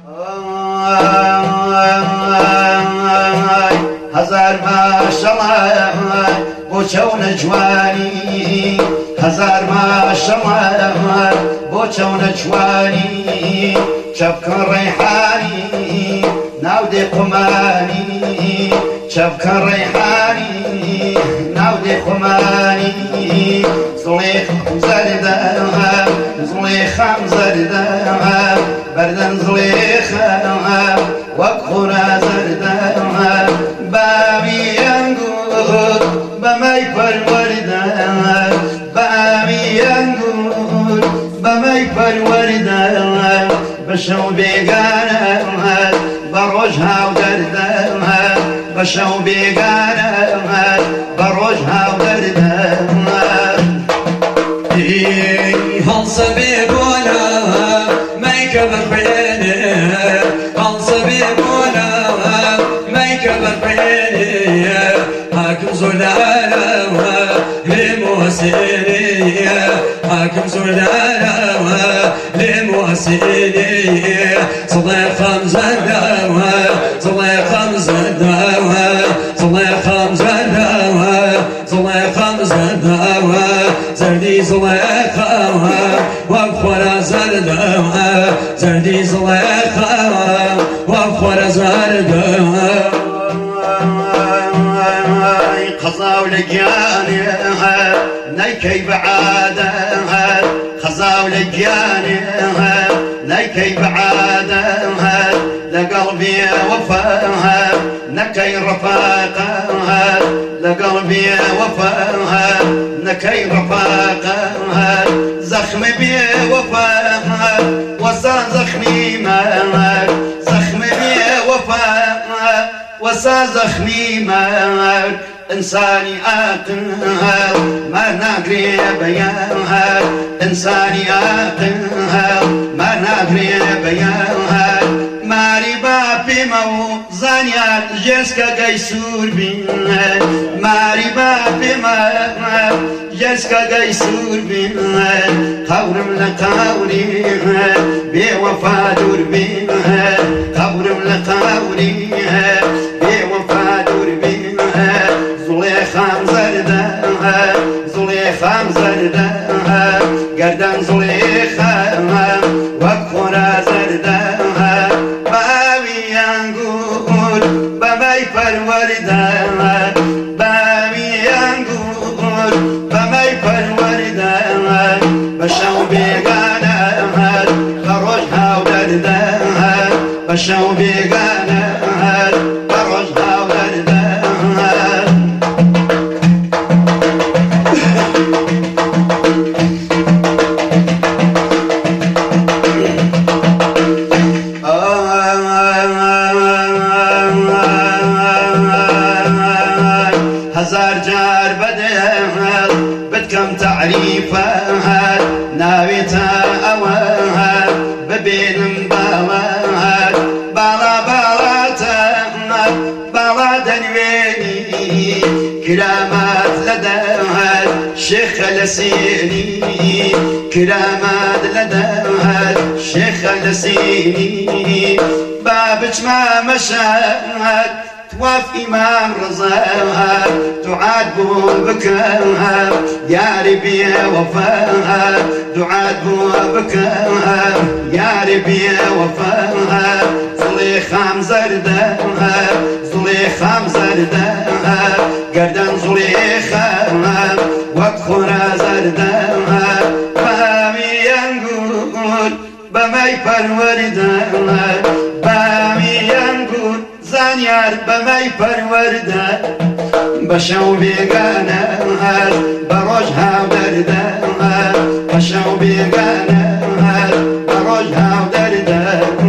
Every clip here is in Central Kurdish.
هزار ماشەڵڵا بۆ چەونە جوانی هزار ماشەڵڵا بۆ چەونە جوانی چەپکەن ڕەیحانی ناو دێ قومانی چەپکەن ڕەیحانی ناو دێ قومانی زڵێخم زەردە زڵێخەم زەردە بەردەم زڵێخە وەک خورا زەردە باوی ئەنگور بەمەی پەروەردە باوی ئەنگور بەمەی پەروەردە بە شەو بێگانە بە ڕۆژ هاو دەردە بە شەو بێگانە بە ڕۆژ هاو دەردە هەڵسە بێ بۆنە مەیکە بەربێنێ هەڵسە بێ بۆنە مەیکە بەربێنێ حاکم زۆردارەوە لێم وەسێنێ حاکم زۆردارەوە لێم وەسێنێ زڵێخەم زەردەوە زڵێخەم زەردەوە زڵێخەم زەردەوە زڵێخەم زەردەوە زەردی زڵێخەوە وەک خۆرە زەردەوە زەردی زڵێخەوە وەک خۆرە زەردەوە خەزاو لە گیانێ نەیکەی بەعادە خەزاو لە گیانێ نەیکەی بەعادە لەگەڵ بێ وەفا نەکەی ڕەفاقە لەگەڵ بێ وەفا نەکەی ڕەفاقە زەخمە بێ وەفا وەسا زەخمی مەرد زەخمە بێ وەفا وەسا زەخمی مەرد ئینسانی عاقل ما ناگرێ بەیان ئینسانی عاقل ما ناگرێ بەیان ماری با پێمە و زانیار ژێسکە گەی سوور بین ماری با پێمە ژێسکە گەی سوور بین قەورم لە قاوری بێوەفا دوور بین قەورم لە قاوری بێوەفا دوور بین زڵێخەم زەردە زڵێخەم زەردە گەردەن زڵێخە وەک خۆرە زەردە باوی ئەنگور بەمەی پەروەردە باوی ئەنگور بەمەی پەروەردە بە شەو بێگانە بە ڕۆژ هاو دەردە بە شەو بێگانە بە ڕۆژ هاو دەردە هزار جار بدل بتكم تعريفه ناويتا أوهاد ببين باوهاد بالا بالاتا بالا دنويني كرامات لدهاد شيخ لسيني كرامات لدهاد شيخ لسيني بابك ما مشاهد توف إمام رضاها تعاد بكاها يا ربي وفاها تعاد بكاها يا ربي وفاها زليخام زردها زليخام زردها قردن زليخام وكخورا زردها بامي ينقول بماي پروردها بامي ينقول زانیار بەمای پەروەردە بە شەو بێگانە بە ڕۆژ هاو دەردە بە شەو بێگانە بە ڕۆژ هاو دەردە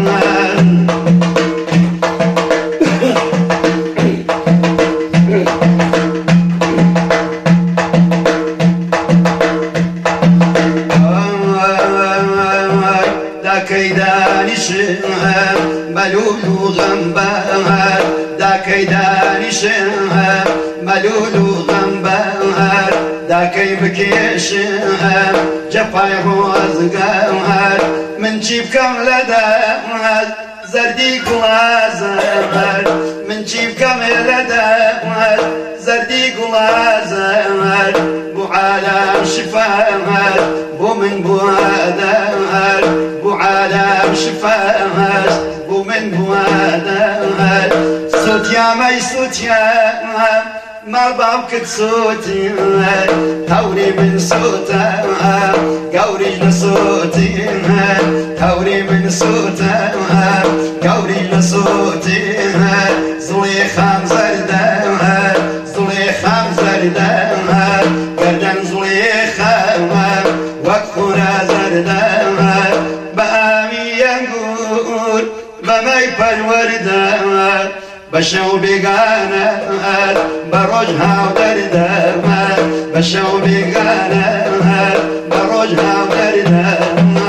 داکەی دانیشم مەلول و غەمبار داکەی دانیشم مەلول و غەمبار داکەی بکێشم جەفای ڕۆزگار من چی بکەم لە دەست زردي قلازر من جيب كاميرا دمر زردي قلازر بو عالم شفاهر بو من بو آدمر بو عالم شفاهر بو من بو آدمر صوت يا مي صوت يا ما بابكت صوتي هوري من صوتها قوري لصوتي هوري من صوتها قوري لصوتي زليخة زردة زليخة زردة قردن زليخة وكورة زردة بامي ينقول بمي بالوردة بشو بقانا بروجها ودردها بشو بقانا بروجها ودردها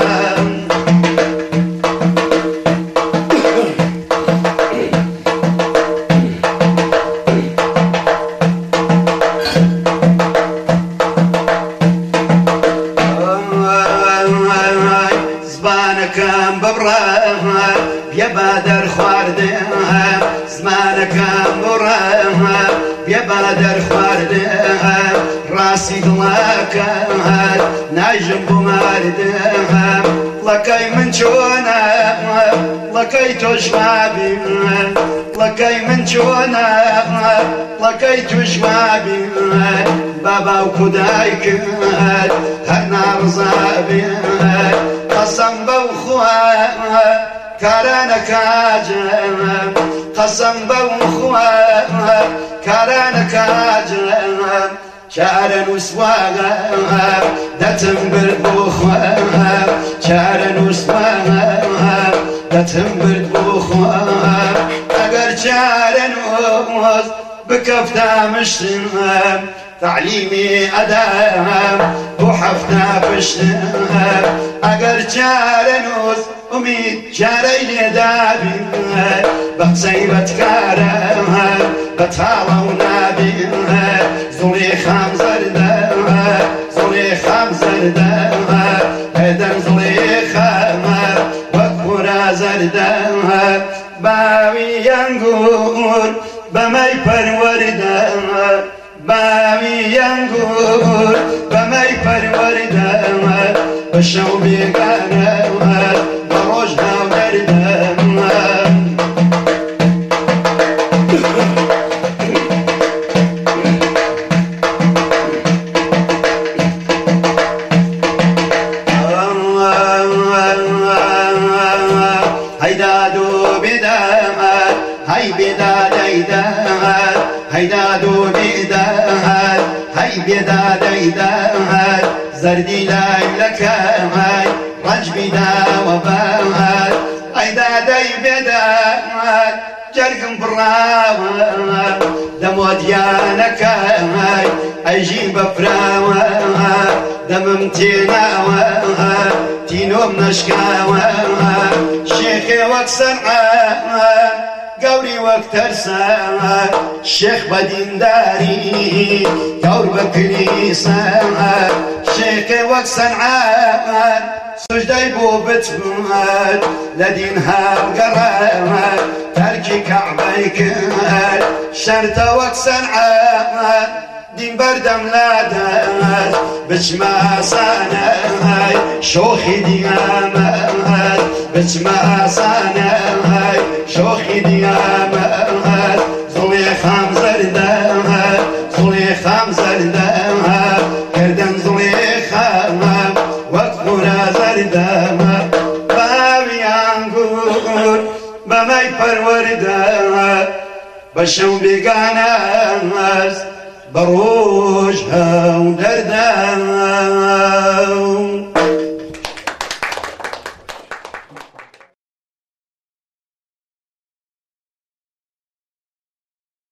زبانكم ببراها يا بادر خواردها زمانكم براها يا بادر خواردها راسي دلاكها ناجم بماردها لكي من جونا لكي تجوابي لكي من جونا لكي تجوابي بابا وكدايك هرنا رزابي قسم بوخوا كارانا كاجم قسم بوخوا كارانا كاجم شعرا وسواغا دتم بالبوخوا شعرا وسواغا دتم بالبوخوا اگر شعرا وز بكفتا مشتم تعليمي أدام وحفنا بشتم اگر شعرا وز امید جاری لدابی بقصیبت کارم بطالو نابی زلیخم زرده زلیخم زرده هدن زلیخم وکورا زرده باوی ینگور بمی پرورده باوی ینگور بمی پرورده بشو بیگانه بروجها وردها هيدادو بدامات هاي بداد هيدامات هيدادو بدامات هاي بداد هيدامات زردي لاي لكامات رجبي دا وبامات هيدادي بدامات جركم براوات دموديانك هاي ايجين بفراوات دممتينا تينوم نشكاوات شيخي وكسن قوري وكترسا الشيخ بدين داري قور بكنيسة شيخي وكسن سجدي بوبت لدينها القرامات تركي كعبيك شرطة وكسن دين بردم لا داس بجمع صاناي شوخي ديامات بجمع صاناي شوخي ديامات زليخام زردامات زليخام زردامات كردن زليخام وكورا زردامات بابي عنقور بمي پروردامات بشو بقاناس بروجها ودردها